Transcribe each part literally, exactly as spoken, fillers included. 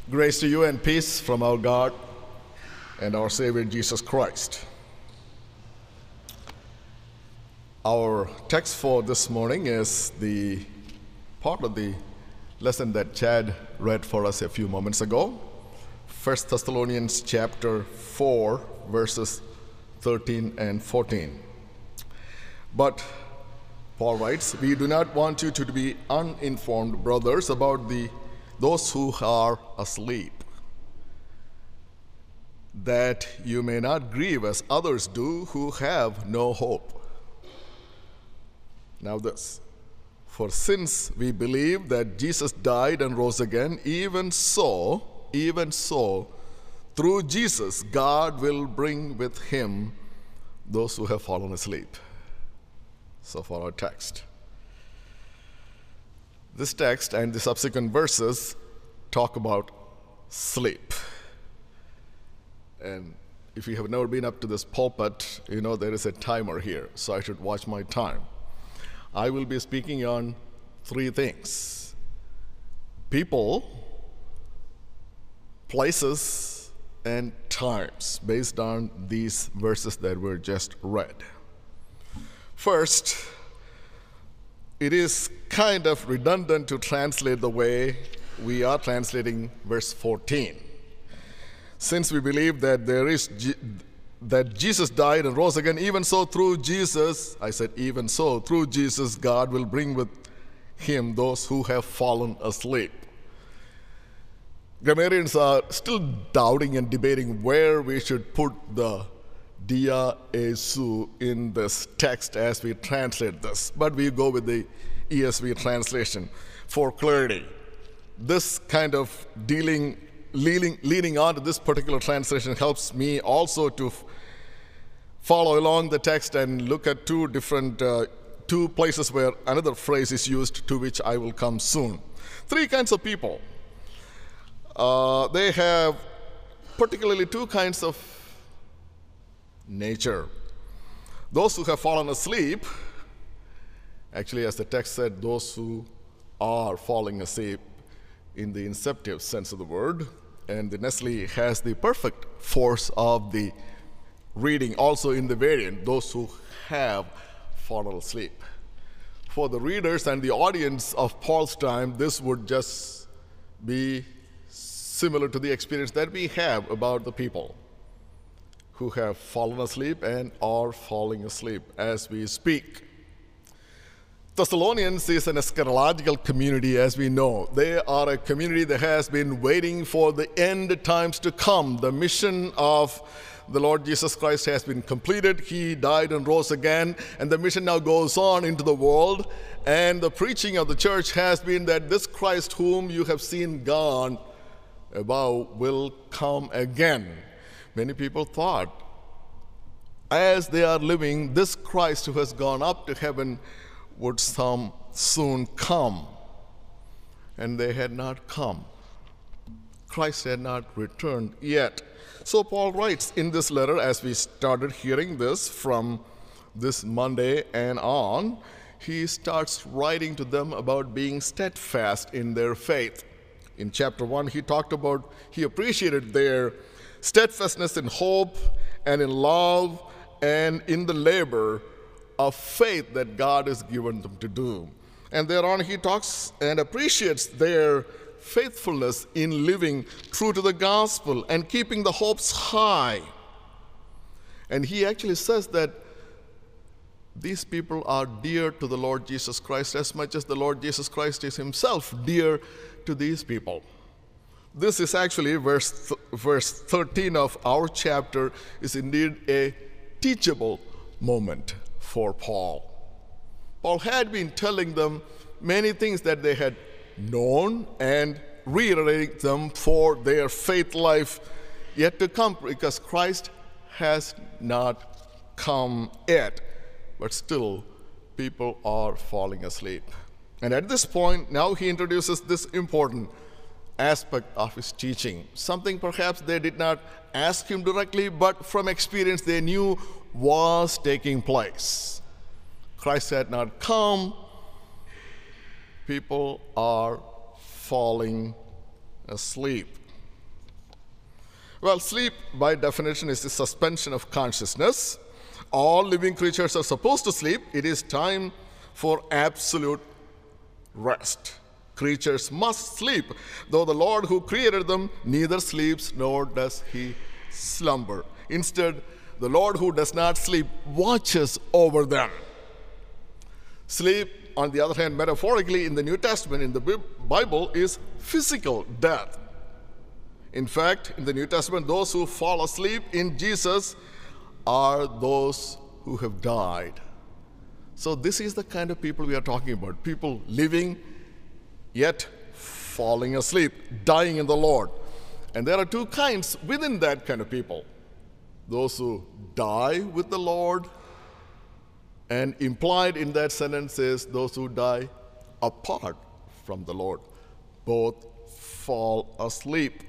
Grace to you and peace from our God and our Savior Jesus Christ. Our text for this morning is the part of the lesson that Chad read for us a few moments ago. First Thessalonians chapter four, verses thirteen and fourteen. But Paul writes, "We do not want you to be uninformed, brothers, about the those who are asleep, that you may not grieve as others do who have no hope." Now this, for since we believe that Jesus died and rose again, even so, even so, through Jesus, God will bring with him those who have fallen asleep. So for our text. This text and the subsequent verses talk about sleep. And if you have never been up to this pulpit, you know there is a timer here, so I should watch my time. I will be speaking on three things: people, places, and times, based on these verses that were just read. First, it is kind of redundant to translate the way we are translating verse fourteen. Since we believe that there is G- that Jesus died and rose again, even so through Jesus, I said even so, through Jesus, God will bring with him those who have fallen asleep. Grammarians are still doubting and debating where we should put the dia Jesu in this text as we translate this, but we go with the E S V translation for clarity. This kind of dealing, leaning, leaning on to this particular translation helps me also to f- follow along the text and look at two different, uh, two places where another phrase is used, to which I will come soon. Three kinds of people. Uh, they have particularly two kinds of nature. Those who have fallen asleep, actually, as the text said, those who are falling asleep in the inceptive sense of the word, and the Nestle has the perfect force of the reading also in the variant, those who have fallen asleep. For the readers and the audience of Paul's time, this would just be similar to the experience that we have about the people who have fallen asleep and are falling asleep as we speak. Thessalonians is an eschatological community, as we know. They are a community that has been waiting for the end times to come. The mission of the Lord Jesus Christ has been completed. He died and rose again, and the mission now goes on into the world. And the preaching of the church has been that this Christ whom you have seen gone above will come again. Many people thought, as they are living, this Christ who has gone up to heaven would some soon come. And they had not come. Christ had not returned yet. So Paul writes in this letter, as we started hearing this from this Monday and on, he starts writing to them about being steadfast in their faith. In chapter one, he talked about, he appreciated their steadfastness in hope and in love and in the labor of faith that God has given them to do. And thereon he talks and appreciates their faithfulness in living true to the gospel and keeping the hopes high. And he actually says that these people are dear to the Lord Jesus Christ as much as the Lord Jesus Christ is himself dear to these people. This is actually verse th- verse thirteen of our chapter is indeed a teachable moment for Paul. Paul had been telling them many things that they had known and reiterating them for their faith life yet to come, because Christ has not come yet. But still, people are falling asleep. And at this point, now he introduces this important aspect of his teaching, something perhaps they did not ask him directly, but from experience they knew was taking place. Christ had not come. People are falling asleep. Well, sleep, by definition, is the suspension of consciousness. All living creatures are supposed to sleep. It is time for absolute rest. Creatures must sleep, though the Lord who created them neither sleeps nor does he slumber. Instead, the Lord who does not sleep watches over them. Sleep, on the other hand, metaphorically in the New Testament, in the Bible, is physical death. In fact, in the New Testament, those who fall asleep in Jesus are those who have died. So this is the kind of people we are talking about. People living, yet falling asleep, dying in the Lord. And there are two kinds within that kind of people. Those who die with the Lord, and implied in that sentence is those who die apart from the Lord. Both fall asleep.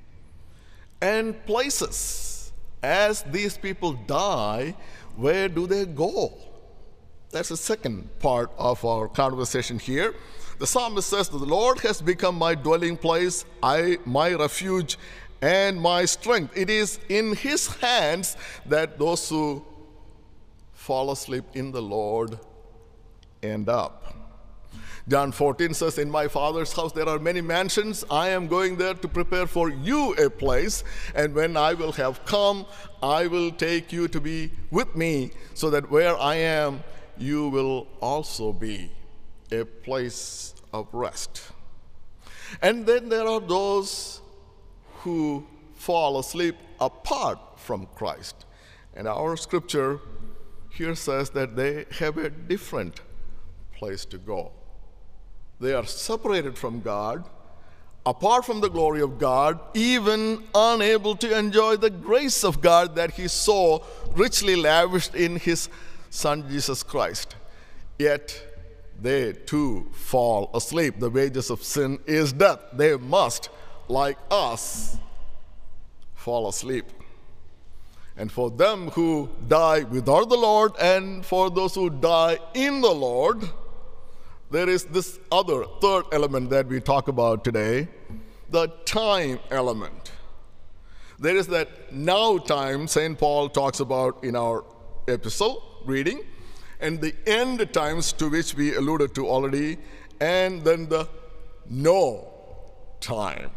And places, as these people die, where do they go? That's the second part of our conversation here. The psalmist says that the Lord has become my dwelling place, I, my refuge, and my strength. It is in his hands that those who fall asleep in the Lord end up. John fourteen says, in my Father's house there are many mansions. I am going there to prepare for you a place. And when I will have come, I will take you to be with me, so that where I am, you will also be, a place of rest. And then there are those who fall asleep apart from Christ. And our scripture here says that they have a different place to go. They are separated from God, apart from the glory of God, even unable to enjoy the grace of God that he so richly lavished in his Son Jesus Christ. Yet they too fall asleep. The wages of sin is death. They must, like us, fall asleep. And for them who die without the Lord, and for those who die in the Lord, there is this other third element that we talk about today, the time element. There is that now time Saint Paul talks about in our epistle reading, and the end times to which we alluded to already, and then the no time.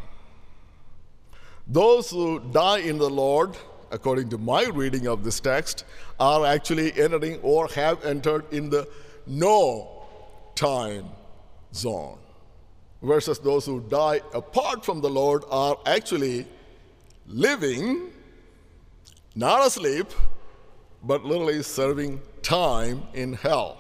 Those who die in the Lord, according to my reading of this text, are actually entering or have entered in the no time zone, versus those who die apart from the Lord are actually living, not asleep, but literally serving time in hell.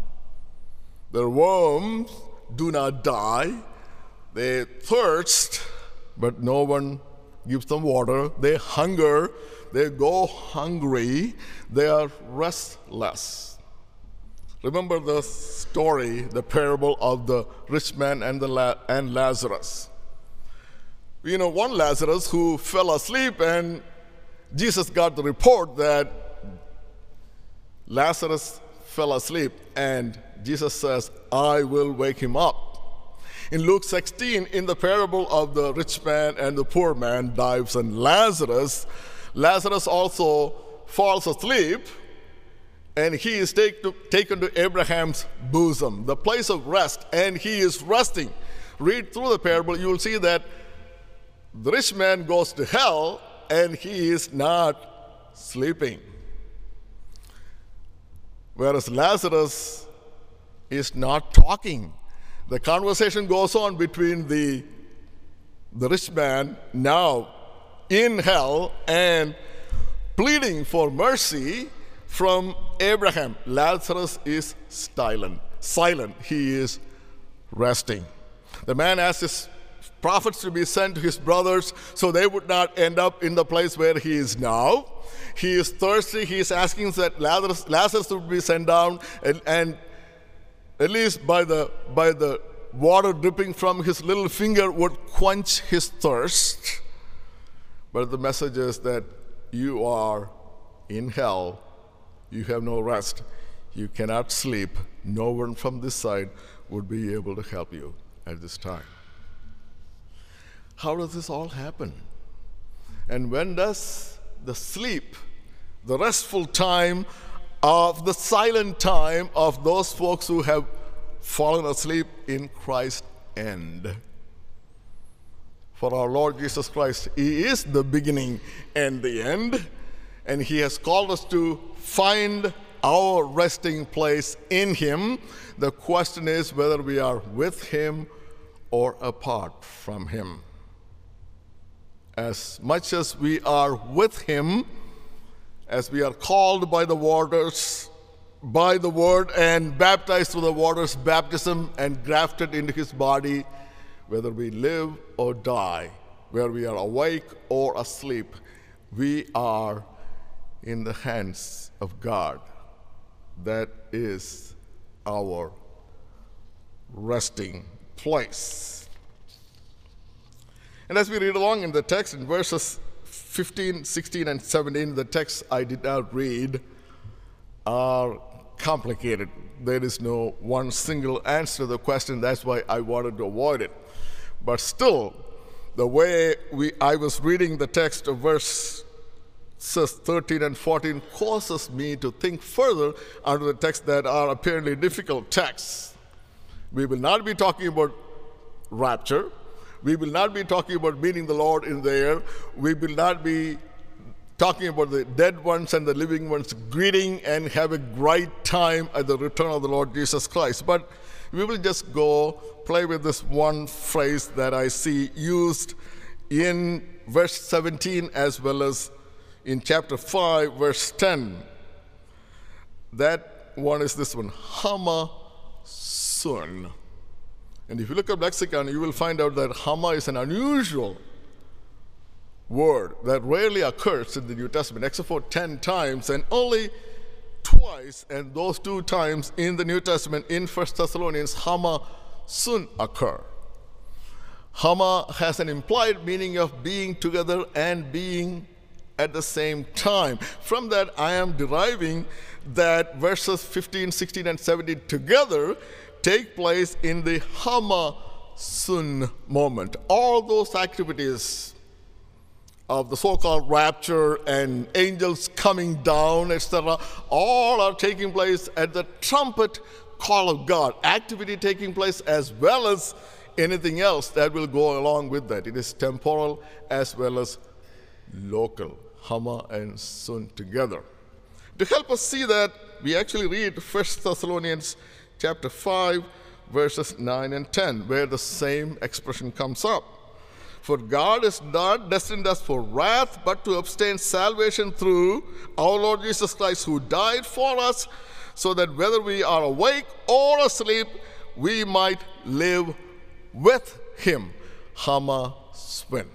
Their worms do not die. They thirst, but no one gives them water. They hunger. They go hungry. They are restless. Remember the story, the parable of the rich man and, the La- and Lazarus. You know, one Lazarus who fell asleep, and Jesus got the report that Lazarus fell asleep, and Jesus says, I will wake him up. In Luke sixteen, in the parable of the rich man and the poor man, dives and Lazarus, Lazarus also falls asleep, and he is take to, taken to Abraham's bosom, the place of rest, and he is resting. Read through the parable, you will see that the rich man goes to hell, and he is not sleeping. Whereas Lazarus is not talking. The conversation goes on between the, the rich man, now in hell, and pleading for mercy from Abraham. Lazarus is silent. Silent. He is resting. The man asks his prophets to be sent to his brothers so they would not end up in the place where he is now. He is thirsty. He is asking that Lazarus, Lazarus would be sent down, and, and at least by the by the water dripping from his little finger would quench his thirst. But the message is that you are in hell. You have no rest. You cannot sleep. No one from this side would be able to help you at this time. How does this all happen? And when does the sleep, the restful time of the silent time of those folks who have fallen asleep in Christ end? For our Lord Jesus Christ, He is the beginning and the end, and He has called us to find our resting place in Him. The question is whether we are with Him or apart from Him. As much as we are with Him, as we are called by the waters, by the word, and baptized through the waters baptism and grafted into His body, whether we live or die, whether we are awake or asleep, we are in the hands of God. That is our resting place. And as we read along in the text, in verses fifteen, sixteen, and seventeen, the text I did not read are complicated. There is no one single answer to the question. That's why I wanted to avoid it. But still, the way we I was reading the text of verses thirteen and fourteen causes me to think further under the texts that are apparently difficult texts. We will not be talking about rapture. We will not be talking about meeting the Lord in the air. We will not be talking about the dead ones and the living ones greeting and have a great time at the return of the Lord Jesus Christ. But we will just go play with this one phrase that I see used in verse seventeen as well as in chapter five, verse ten. That one is this one, Hama Sun. And if you look up lexicon, you will find out that Hama is an unusual word that rarely occurs in the New Testament, except for ten times, and only twice, and those two times in the New Testament, in First Thessalonians, Hama Sun occur. Hama has an implied meaning of being together and being at the same time. From that, I am deriving that verses fifteen, sixteen, and seventeen together take place in the Hama Sun moment. All those activities of the so-called rapture and angels coming down, et cetera, all are taking place at the trumpet call of God. Activity taking place as well as anything else that will go along with that. It is temporal as well as local. Hama and Sun together. To help us see that, we actually read First Thessalonians chapter five, verses nine and ten, where the same expression comes up. For God is not destined us for wrath, but to obtain salvation through our Lord Jesus Christ, who died for us, so that whether we are awake or asleep, we might live with Him. Hama Sun.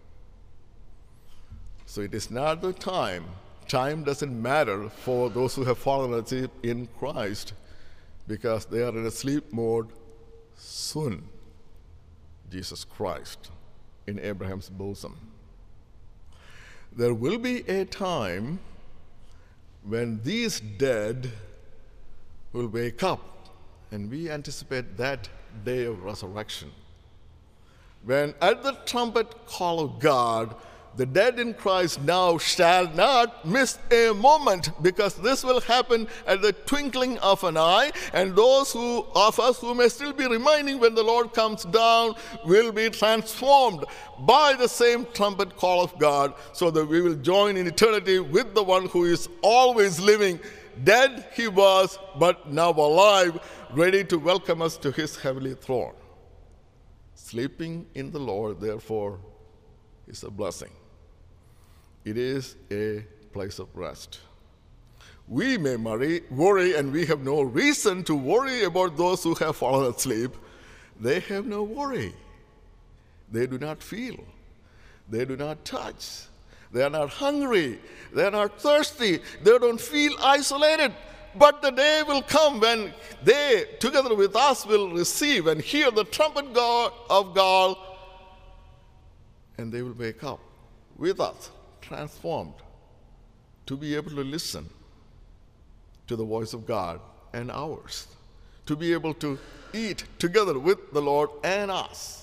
So it is not the time. Time doesn't matter for those who have fallen asleep in Christ, because they are in a sleep mode soon. Jesus Christ in Abraham's bosom. There will be a time when these dead will wake up, and we anticipate that day of resurrection. When at the trumpet call of God, the dead in Christ now shall not miss a moment, because this will happen at the twinkling of an eye, and those who of us who may still be remaining when the Lord comes down will be transformed by the same trumpet call of God, so that we will join in eternity with the one who is always living. Dead he was, but now alive, ready to welcome us to His heavenly throne. Sleeping in the Lord, therefore, is a blessing. It is a place of rest. We may worry, and we have no reason to worry about those who have fallen asleep. They have no worry. They do not feel. They do not touch. They are not hungry. They are not thirsty. They don't feel isolated. But the day will come when they, together with us, will receive and hear the trumpet of God, and they will wake up with us, transformed, to be able to listen to the voice of God and ours, to be able to eat together with the Lord and us,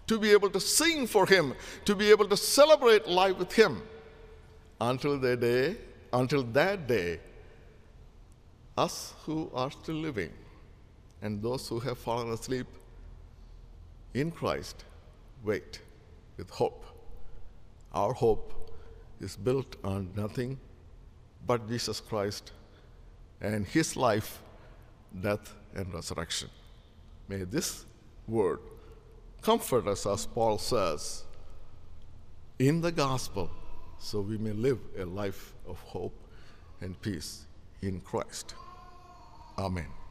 to be able to sing for Him, to be able to celebrate life with Him until the day, until that day, us who are still living and those who have fallen asleep in Christ wait with hope. Our hope is built on nothing but Jesus Christ and His life, death, and resurrection. May this word comfort us, as Paul says, in the gospel, so we may live a life of hope and peace in Christ. Amen.